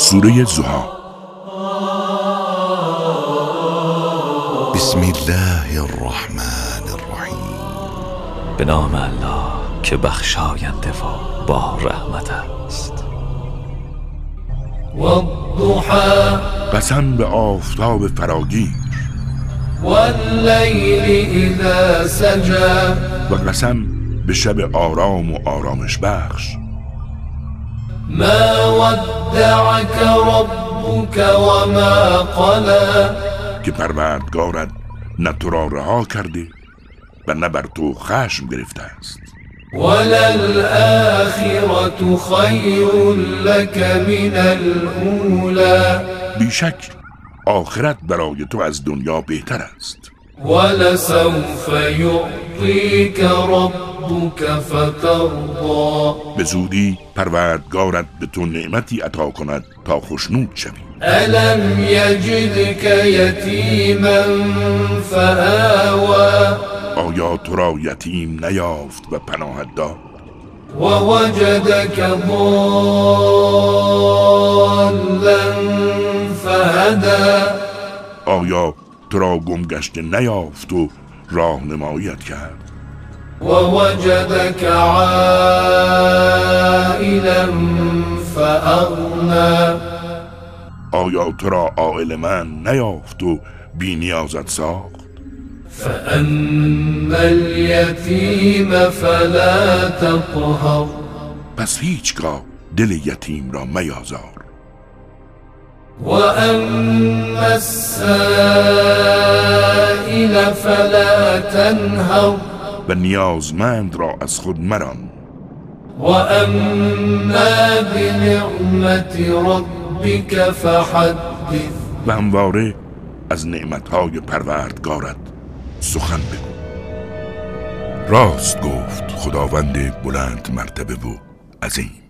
سوره ضحی. بسم الله الرحمن الرحیم. به نام الله که بخشاینده و با رحمت است. والضحى قسم به آفتاب فراگیر واللیل اذا سجى و قسم به شب آرام و آرامش بخش. ما ودعك ربك وما قلى که پروردگارت نه تو را رها کرده و نه بر تو خشم گرفته است. وللآخرة خیر لك من الاولی بیشک آخرت برای تو از دنیا بهتر است. ولسوف یعطیک ربک فترضی به زودی پروردگارت به تو نعمتی عطا کند تا خوشنود شوی. الم یجدک یتیما فآوی آیا تو را یتیم نیافت و پناهت داد؟ ووجدك ضالا فهدى آیا تو را گمگشته نیافت و راهنماییت کرد؟ ووجدك عائلا فأغنى آیا تو را عائل من نیافت و بی نیازت ساخت؟ فأما اليتيم فلا تقهر پس هیچگاه دل یتیم را میازار. وأما السائل فلا تنهر و نیازمند را از خود مران. وأما بنعمت ربك فحدث و همواره از نعمتهای پروردگارت سخن بگو. راست گفت خداوند بلند مرتبه و عظیم.